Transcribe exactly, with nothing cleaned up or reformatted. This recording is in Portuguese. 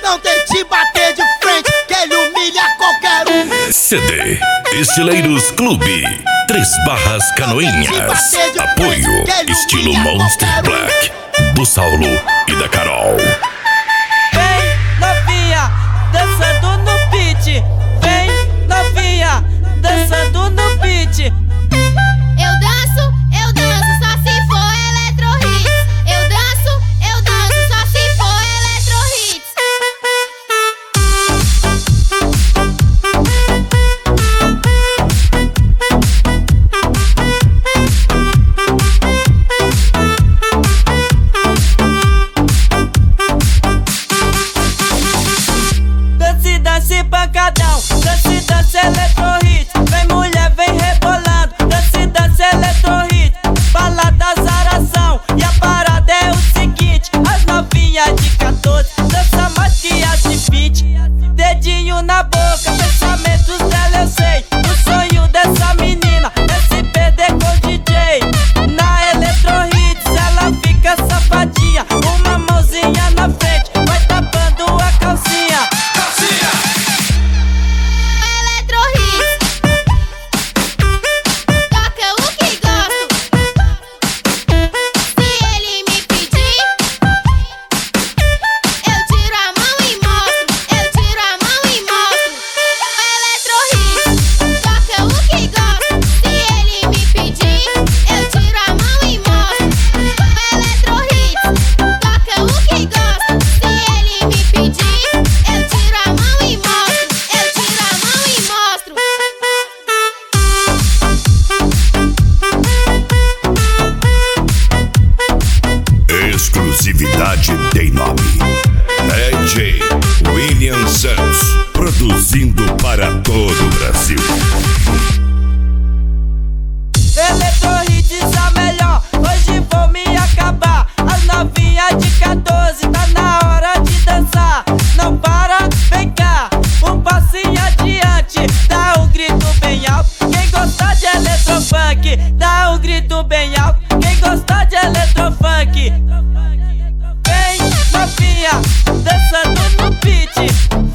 não tente bater de frente, que ele humilha qualquer um. C D Estileiros Clube, Três Barras Canoinhas. Apoio Estilo Monster Black, do Saulo e da Carol. Vem novinha, dançando no beat. Vem novinha, dançando no beat. Eu danço, eu danço só se for Electro Hits. Eu danço, eu danço só se for Electro Hits. Dance, dance, pancadão. Dance, dance, Electro Hits. Vem mulher, vem rebolando. Dance, dance, Electro Hits. Balada, zaração. E a parada é o seguinte: as novinhas de quatorze dança mais que as de vinte. Dedinho na boca, pensamentos dela eu sei. O sonho dessa menina é se perder com o D J. Na Electro Hits ela fica safadinha. Uma mãozinha na frente, vai tapando a calcinha. Electro Hits. Toca o que gosto. Se ele me pedir, eu tiro a mão e mostro. Eu tiro a mão e mostro. Electro Hits. Toca o que gosto. Se ele me pedir, eu tiro a mão e mostro. Electro Hits. Toca o que gosto. Se ele me pedir, eu tiro a mão e mostro. Eu tiro a mão e mostro. Exclusividade tem nome. D J William Santos, produzindo para todo o Brasil. Electro Hits a melhor, hoje vou me acabar. As novinhas de quatorze, tá na hora de dançar. Não para, vem cá, um passinho adiante. Dá um grito bem alto, quem gostar de eletrofunk. Dá um grito bem alto, quem gostar de eletrofunk. Vem novinha, dançando no beat.